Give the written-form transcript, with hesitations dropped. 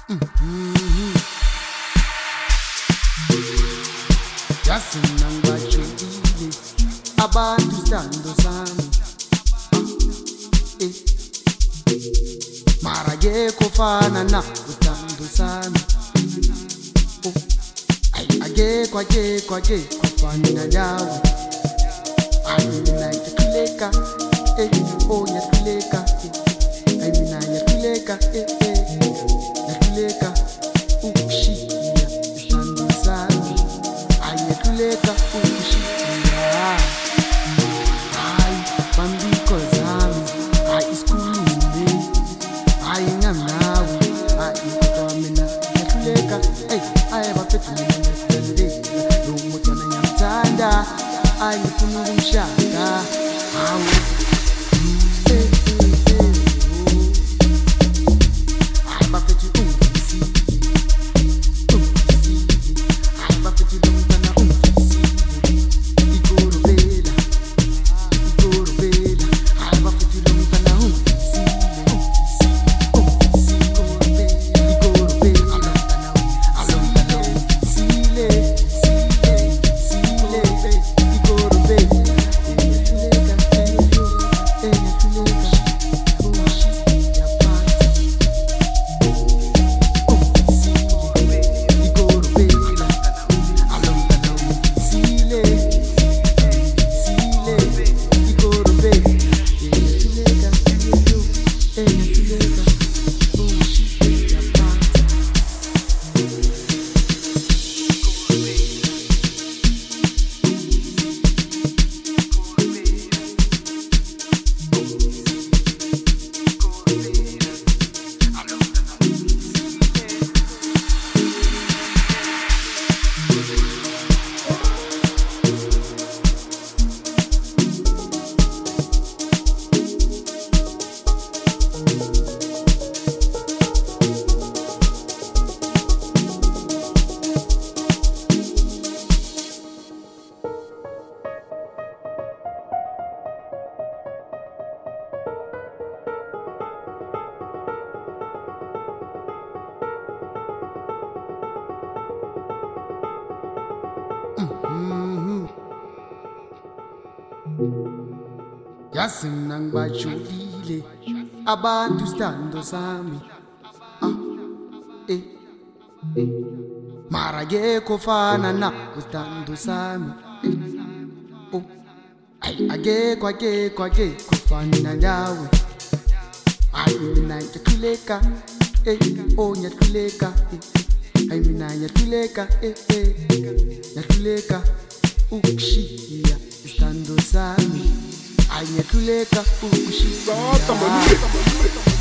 Yasina ngibajulile abantu sithando sami mara akekho fana na uthando sami akekho fana nawe mina ngiyakhuleka ngiyakhuleka mina ngiyakhuleka ngiyakhuleka ukushiya isithando sami ngiyakhuleka ukushiya hayi bambiko zami hayi isikhulume hayi nganawe hayi kodwa mina ngiyakhuleka hayi bafethu mina lo mutwana ngiyamthanda hayi ngifuna ukumshada hawu Yasina ngibajulile abantu sithando sami mara akekho fana na uthando sami akekho fana nawe mina ngiyakhuleka ngiyakhuleka mina ngiyakhuleka ngiyakhuleka ukushiya isithando sami ngiyakhuleka ukushiya